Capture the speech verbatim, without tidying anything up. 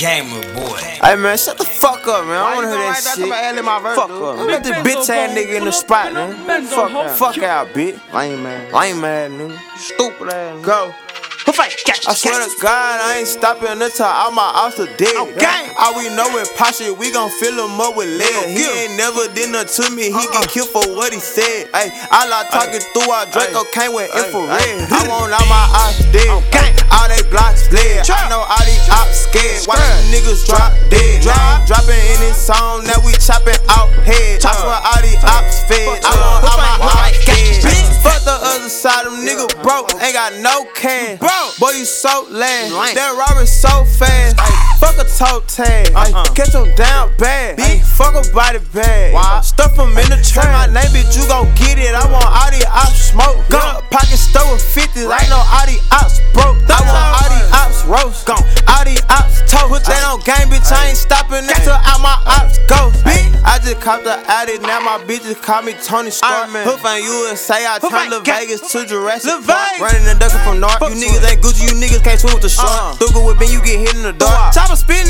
Gamer boy. Hey man, shut the fuck up, man. I don't wanna hear that shit. Fuck up. Let this bitch ass nigga in the spot, man. Fuck out. Fuck out, bitch. Lame man. Lame ass nigga. Stupid ass nigga. Go. I swear to God, I ain't stopping until all my ops are dead. Okay. All we know is posture, we gon' fill him up with lead. He ain't never did nothing to me, he get killed for what he said. Ay, all I talking through our Draco came with infrared. I want all my ops dead. All they blocks dead. I know all these ops scared. Watch these niggas drop dead. Dropping in this song, now we chopping out heads. I swear all these ops fed. I want all my ops dead. Fuck the other side, them niggas broke, ain't got no cash. Boy, you so lame. That robber so fast. Ay, fuck a toe tag. Ay, uh-uh. Catch him down bad. Ay, fuck a body bag. Wow. Stuff him in the trash. My name, bitch, you gon' get it. I want all these ops smoke. Gun pocket stove with fifties. I know all these ops broke. I want all these ops roast. Gone. All these ops toast. Put that on game, bitch. I ain't stopping until all my ops go. Bitch, I just copped the Addy. Now my bitches call me Tony Stark. Hoof and U S A. I turn Las Vegas to Jurassic Park. Running and ducking from North. You niggas ain't Gucci, you niggas can't swim with the shark. Uh-huh. Thugger with me, you get hit in the dark. Chopper spin